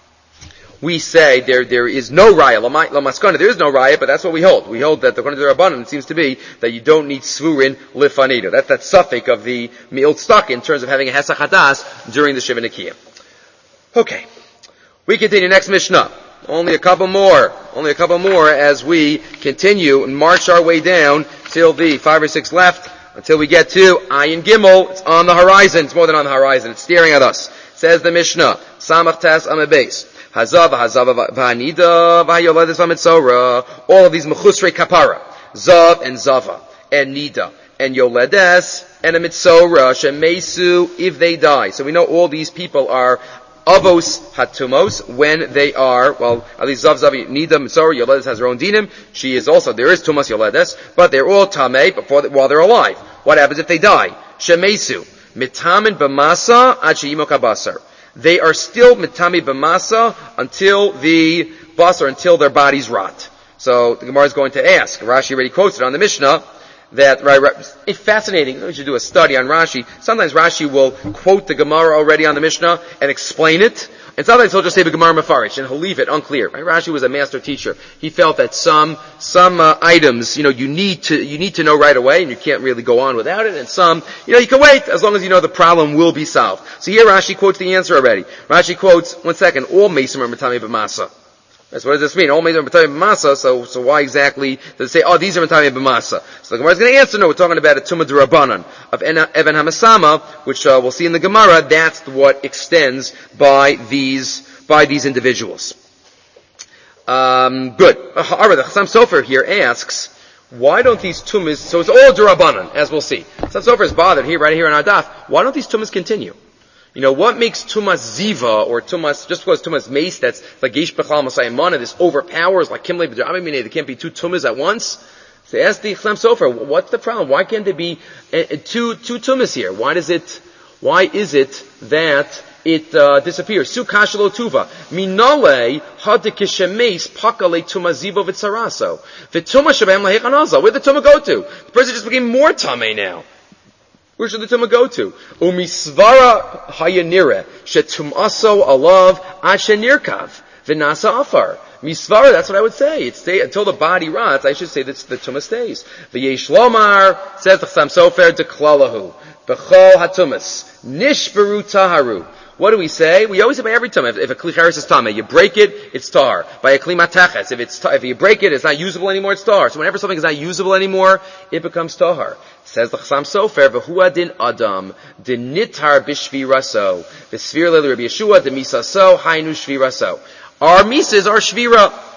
we say there, there is no raya. Lamaskana, there is no raya, but that's what we hold. We hold that according to the Rabbanan, it seems to be that you don't need svurin lifanida. That's that suffix of the mi'il stuck in terms of having a hesach hadas during the Shiva Nikiyah. Okay. We continue next Mishnah. Only a couple more. Only a couple more as we continue and march our way down till the five or six left until we get to Ayin Gimel. It's on the horizon. It's more than on the horizon. It's staring at us. Says the Mishnah. Samach Tes Amabes. Hazav, Hazav, V'Hanida, V'Hayoledes V'Mitzora. All of these Mechusrei Kapara. Zav and Zava. And Nida. And Yoledes. And a Mitzora. Shemesu, if they die. So we know all these people are Avos hatumos, when they are, well, at least Zav Zavi Nida Mitzora, Yoledes has her own dinim. She is also, there is Tumas Yoledes, but they're all Tameh before, while they're alive. What happens if they die? Shemesu, Mitamin B'masa Ad She'imo Kabasar. They are still Mitami B'masa until the Basar, until their bodies rot. So the Gemara is going to ask, Rashi already quotes it on the Mishnah, that, right, right, it's fascinating. We should do a study on Rashi. Sometimes Rashi will quote the Gemara already on the Mishnah and explain it. And sometimes he'll just say the Gemara Mefarish and he'll leave it unclear. Right? Rashi was a master teacher. He felt that some, some, uh, items, you know, you need to, you need to know right away and you can't really go on without it. And some, you know, you can wait as long as you know the problem will be solved. So here Rashi quotes the answer already. Rashi quotes, one second, all Mesim are Matami B'masa. So what does this mean? All Mesim are Matami B'masa, so, so why exactly does it say, oh, these are Matami B'masa? So the Gemara is going to answer, no, we're talking about a Tumah D'Rabbanan of Evan Hamasama, which, uh, we'll see in the Gemara, that's what extends by these, by these individuals. Um, good. However, the Chassam Sofer here asks, why don't these tumas, so it's all D'Rabbanan, as we'll see. Chassam Sofer is bothered here, right here in our daf, why don't these tumas continue? You know, what makes tumas ziva, or tumas, just because tumas mace, that's like Yesh Bechal Masayimana, this overpowers, like Kimle B'D'Rabbanan, there can't be two tumas at once? So ask the Chassam Sofer, what's the problem? Why can't there be uh, two, two tumas here? Why does it, why is it that it uh, disappears? Su kashalo tuva. Minale hadikishemes pakale tumazivo v'tzaraso. V'tuma shabem lahechanaza. Where'd the tuma go to? The person just became more tame now. Where should the tuma go to? Umisvara hayanire shetumaso alav ashenirkav v'nasa afar. Misvara, that's what I would say. It's stay until the body rots. I should say that the tuma stays. V'yesh lomar says the Chassam Sofer deklalahu b'chol hatumas nishberu taharu. What do we say? We always say by every time, if, if a klicheres is tameh, you break it, it's tar. By a klimateches, if it's if you break it, it's not usable anymore, it's tar. So whenever something is not usable anymore, it becomes tahar. Says the Chassam Sofer, v'hu adin adam, din nitar b'shvi raso, v'svir lelu Rabbi Yeshua, de misa so, hainu shvi raso. Our misas are shvira.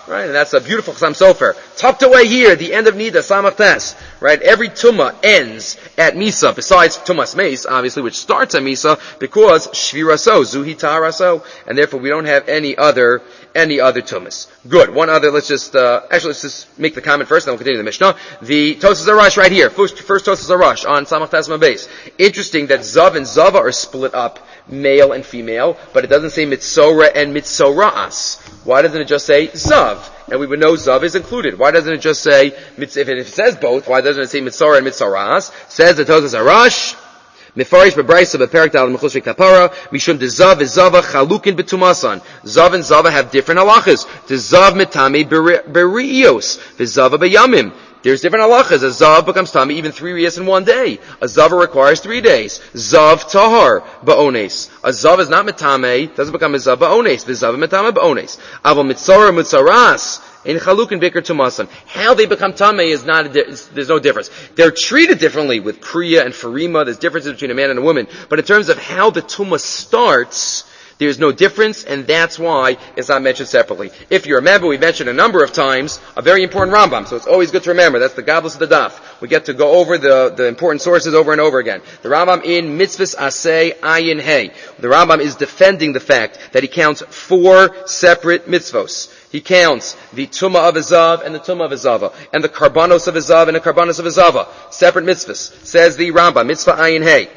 right? And that's a beautiful Chassam Sofer. Tucked away here, the end of Nida, Samach Tes, right? Every Tumah ends at Misa, besides Tumas Meis, obviously, which starts at Misa, because Shviraso, Zuhi Taraso, and therefore we don't have any other, any other Tumas. Good. One other, let's just, uh, actually let's just make the comment first, then we'll continue the Mishnah. The Tosas Arash right here, first, first Tosas Arash on Samach Tes Mabes. Interesting that Zav and Zava are split up, male and female, but it doesn't say Mitzora and Mitzoraas. Why doesn't it just say Zav? And we would know Zav is included. Why doesn't it just say, if it, if it says both, why doesn't it say Mitzora and Mitzoraas? Says the Tosas Arash, Mefarish bebraisa beperak dal mechus v'kapara mishum de zav v'zava chalukin betumasan. Zav and zava have different halachas. De zav mitame berios v'zava beyamim. There's different halachas. A zav becomes tami even three riyas in one day. A zava requires three days. Zav tahar ba'ones. A zav is not mitame, doesn't become a zav ba'ones. V'zava mitame ba'ones. Aval mitzora mitzoras. In chaluk and bikr tumasan. How they become tamei is not, a di- there's no difference. They're treated differently with kriya and farima. There's differences between a man and a woman. But in terms of how the tumah starts, there's no difference, and that's why it's not mentioned separately. If you remember, we mentioned a number of times a very important Rambam, so it's always good to remember. That's the Gablis of the Daf. We get to go over the, the important sources over and over again. The Rambam in Mitzvahs Aseh Ayin Hey. The Rambam is defending the fact that he counts four separate mitzvos. He counts the Tumah of Azav and the Tumah of Azava, and the Karbanos of Azav and the Karbanos of Azava. Separate mitzvahs. Says the Rambam, Mitzvah Ayin Hey.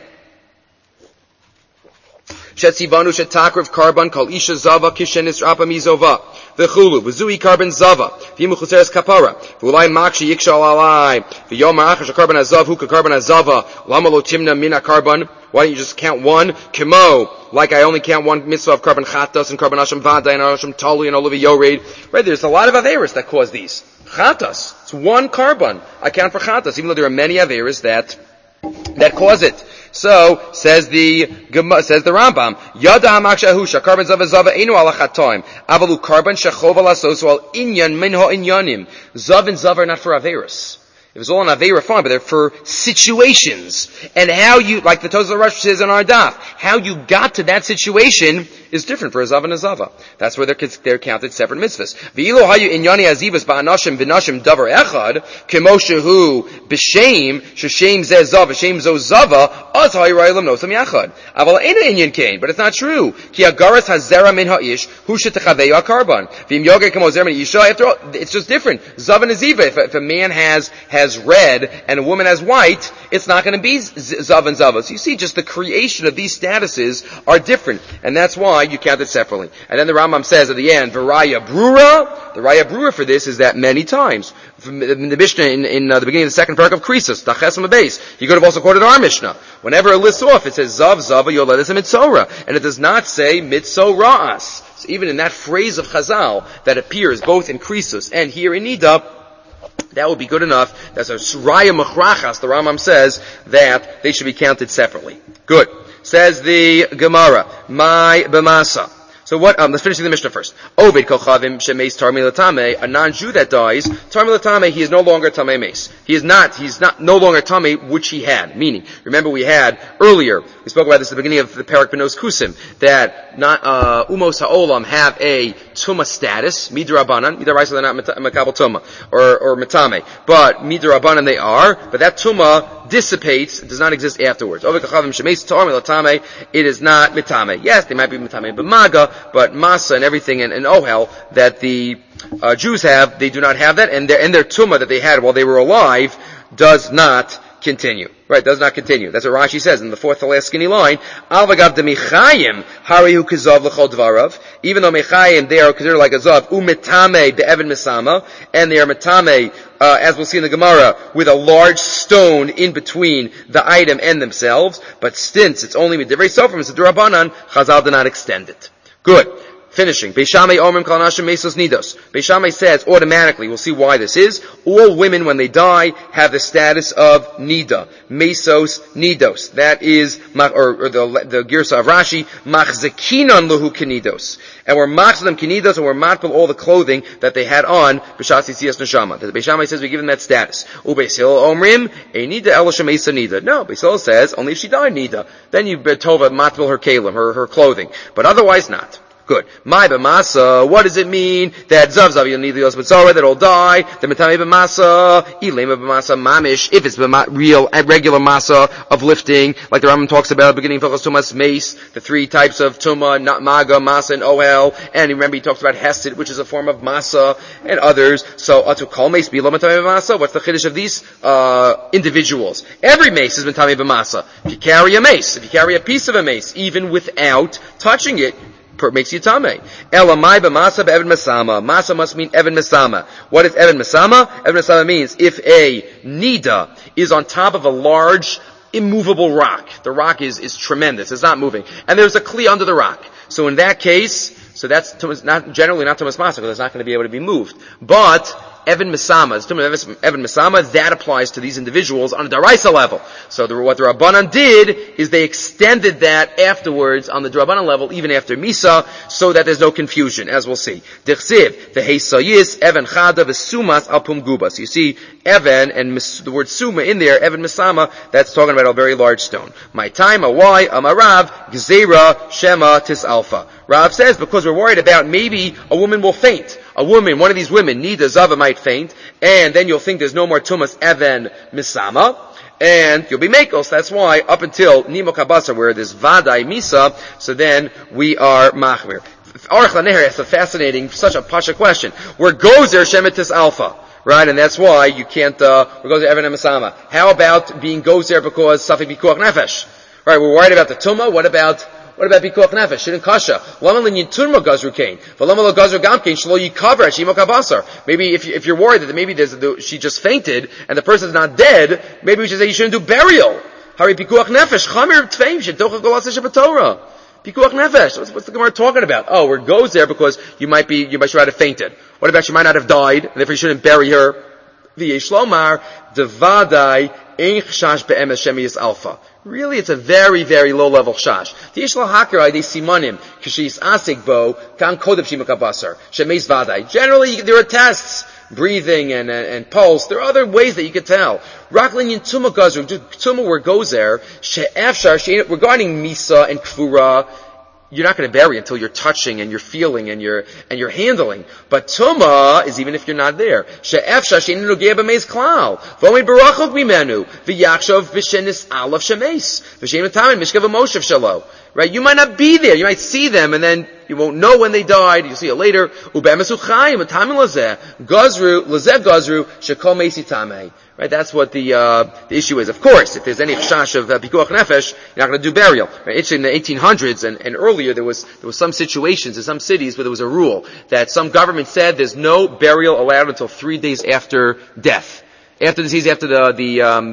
Shetzivanu shetakrav karban kol isha zava kishenis rapa mizova v'chulu v'zui karban zava v'yimu chuseres kapara v'ulai makshi yiksha alalai v'yomar achash karban azav hu karban azava lama lo timna mina karban. Why don't you just count one? Kimo, like I only count one mitzvah of karban chatas and karban asham vada and asham tali and olavi yored. Right, there's a lot of averis that cause these. Chatas, it's one karban. I count for chatas, even though there are many averis that that cause it. So says the says the Rambam, Yada hamakshahu shakarban zava zava enu alachatoim avalu karban shachov alasosu al inyan minho inyanim. Zav and zav are not for averis. It was all an Aveira, fine, but they're for situations. And how you, like the Tosas Arash says in our daf, how you got to that situation is different for a Zav and a Zava. That's where they're, they're counted separate mitzvahs. V'ilo hayu inyani azivas ba'anashim v'nashim davar echad, kemo shehu b'shem, sheshem zeh zav, v'shem zo zava, az hayu ra'ilam nosam yachad. Aval ena inyan kain, but it's not true. Ki agaras hazera min ha'ish, hu shetechaveyu ha'karban. V'im yoger kemo zera min isha, after all, it's just different. Zav and a ziva, if, if a man has, has has red and a woman has white, it's not going to be Zav and Zava. So you see, just the creation of these statuses are different, and that's why you count it separately. And then the Rambam says at the end, V'raya Brura, the Raya Brura for this is that many times. In the Mishnah, in, in uh, the beginning of the second parak of Krisus, Taches Mabes, you could have also quoted our Mishnah. Whenever it lists off, it says Zav, Zava, Yoledes, and Mitzora, and it does not say Mitzoraas. So even in that phrase of Chazal that appears both in Krisus and here in Nida, that would be good enough. That's a Raya Machrachas. The Rambam says that they should be counted separately. Good. Says the Gemara, My B'masa. So what, um, let's finish the Mishnah first. Ovid kochavim shemeis tarmi latame, a non-Jew that dies, tarmi latame, he is no longer tamei meis. He is not, he's not, no longer tamei, which he had. Meaning, remember we had earlier, we spoke about this at the beginning of the Parak Benos Kusim, that not, uh, umos ha'olam have a tuma status, midrabanan, midaraisa they're not makabel tuma, or, or metame, but midrabanan they are, but that tuma dissipates, does not exist afterwards. Ovid kochavim shemeis tarmi latame, it is not mitame. Yes, they might be mitame b'maga, but masa and everything and, and ohel that the uh, Jews have, they do not have that, and their and their tumah that they had while they were alive does not continue. Right, does not continue. That's what Rashi says in the fourth to last skinny line. Al v'gav de mechayim harihu kazav l'chol dvarav. Even though mechayim they are considered like a zav, umetame be'evan misama, and they are metame, uh, as we'll see in the Gemara, with a large stone in between the item and themselves. But since it's only midivrei sofrim, it's a durabanan, Chazal did not extend it. Good. Finishing. Beis Shammai omrim kol nashim mesos nidos. Beis Shammai says automatically, we'll see why this is, all women when they die have the status of nida. Mesos nidos. That is, or, or the, the Girsa of Rashi, machzekinon luhu kenidos. And we're machzeh them kenidos, and we're matpil all the clothing that they had on, b'shat yitziyas neshama. The Beis Shammai says we give them that status. Ubeis Hillel omrim, a nida elo shemesa nida. No, Beis Hillel says, only if she died nida. Then you betova matpil her kalim, her, her clothing. But otherwise not. Good. My b'masa, what does it mean that zav zav yonidlios b'tzara, that will die? The metame b'masa, ilema b'masa mamish, if it's b'ma, real, regular masa of lifting, like the Rambam talks about, beginning of Hilchos Tumas Mace, the three types of tuma, not maga, masa, and ohel, and remember he talks about hesed, which is a form of masa, and others. So, atu kol mace, bilo metame b'masa, what's the chiddush of these, uh, individuals? Every mace is metame b'masa. If you carry a mace, if you carry a piece of a mace, even without touching it, makes you tamei. Elamai b'masa b'evan masama. Masa must mean evan masama. What is evan masama? Evan masama means if a nida is on top of a large, immovable rock. The rock is, is tremendous. It's not moving. And there's a kli under the rock. So in that case, so that's not, generally not tumas masa, because it's not going to be able to be moved. But, Evan Misama, Evan Misama, that applies to these individuals on a daraisa level. So the, what the Rabbanan did is they extended that afterwards on the Rabbanan level, even after Misa, so that there's no confusion, as we'll see. Dichsiv, the Heisayis, Evan Chada, Vesumas, Alpum Gubas. You see, Evan, and mis, the word Suma in there, Evan Misama, that's talking about a very large stone. My time, a Y, a Marav, Gzeira, Shema, Tis Alpha. Rav says, because we're worried about maybe a woman will faint. A woman, one of these women, Nida Zava, might faint, and then you'll think there's no more Tumas Evan Misama, and you'll be Makos. That's why, up until Nimo Kabasa, where there's Vadai Misa, so then we are Machmir. Aruch LaNeher asks a fascinating, such a pasha question. Where goes there Shemitis Alpha? Right, and that's why you can't, uh, where goes there Evan Misama? How about being goes there because Safik Bikuach Nefesh? Right, we're worried about the Tumah, what about What about Bikuach Nefesh? Shouldn't kasha. Lama l'nyin turma gazru kain. V'lama lo gazru gam kain shlo yikaver shimo kabasar. Maybe if, if you're worried that maybe there's, she just fainted and the person's not dead, maybe we should say you shouldn't do burial. Hari Bikuach Nefesh. Chamir tveim shetocha golasa shebatorah. Bikuach Nefesh. What's, what's the Gemara talking about? Oh, where it goes there because you might be, you might, she might have fainted. What about she might not have died, and therefore you shouldn't bury her? V'yesh lomar devadai ein chashash be'emes shemiyas alpha. Really, it's a very, very low-level chash. The Yishla Hakirai, they simanim, kishis asik bo, kan kodeb shimakabasar, shemeis vadai. Generally, there are tests, breathing and, and, and pulse. There are other ways that you can tell. Raklin yin tuma gazru, tuma where goes there, she'efshar, regarding misa and kfura, you're not going to bury until you're touching and you're feeling and you're and you're handling. But tuma is even if you're not there. She'efsha she'inu nogea b'meis klal. V'omei barachok mimenu. V'yachshov v'shenis alav shemeis. V'shem etamin mishkav v'moshev shalo. Right? You might not be there. You might see them and then you won't know when they died. You'll see it later. U'be'emes uchayim etamin lazeh. Gazru, lazeh gazru, shekol meisi tamei. Right, that's what the, uh, the issue is. Of course, if there's any chash of uh, Pikuach Nefesh, you're not going to do burial. Right? It's in the eighteen hundreds and, and earlier there was, there was some situations in some cities where there was a rule that some government said there's no burial allowed until three days after death. After the disease, after the, the, um,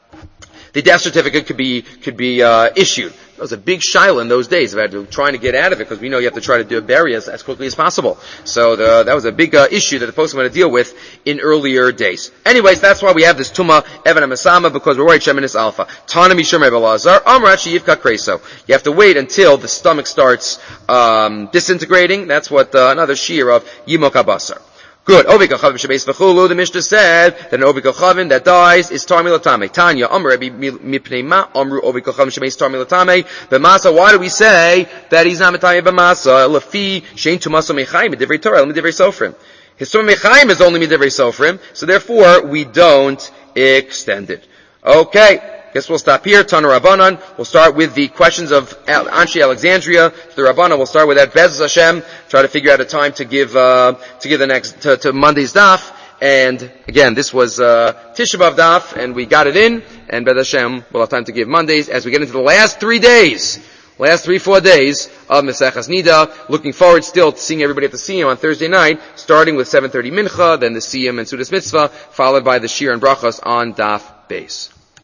the death certificate could be, could be, uh, issued. It was a big shaila in those days about trying to get out of it because we know you have to try to do a burial as, as quickly as possible. So the, that was a big uh, issue that the folks are going to deal with in earlier days. Anyways, that's why we have this Tuma Evan Masama because we're worried Sheminis Alpha. Tanami Shemei Belazar Amrachi Yivka Kreso. You have to wait until the stomach starts um, disintegrating. That's what uh, another shear of Yimok Abasar. Good. Ovik Achavim Shebeis V'chulu, the Mishnah said that an Ovik Achavim that dies is Tar Milatame. Tanya, Amr Rabbi Mipnei Ma, Amru Ovik Achavim Shebeis Tar Milatame. B'masa, why do we say that he's not Mitayim B'masa? Lafi, Shein Tumaso Mechayim, Midivrei Torah, Midivrei Sofrim. His Tumah Mechayim is only Midivrei Sofrim, so therefore we don't extend it. Okay. Guess we'll stop here. Tana Rabbanan. We'll start with the questions of Anshe Alexandria. The Rabbanan. We'll start with that. Bez Hashem. Try to figure out a time to give uh, to give the next to, to Monday's daf. And again, this was uh, Tisha B'av daf, and we got it in. And Bez Hashem, we'll have time to give Mondays as we get into the last three days, last three four days of Meseches Nida. Looking forward still to seeing everybody at the Siyum on Thursday night, starting with seven thirty Mincha, then the Siyum and Sudas Mitzvah, followed by the Shir and Brachos on Daf Beis.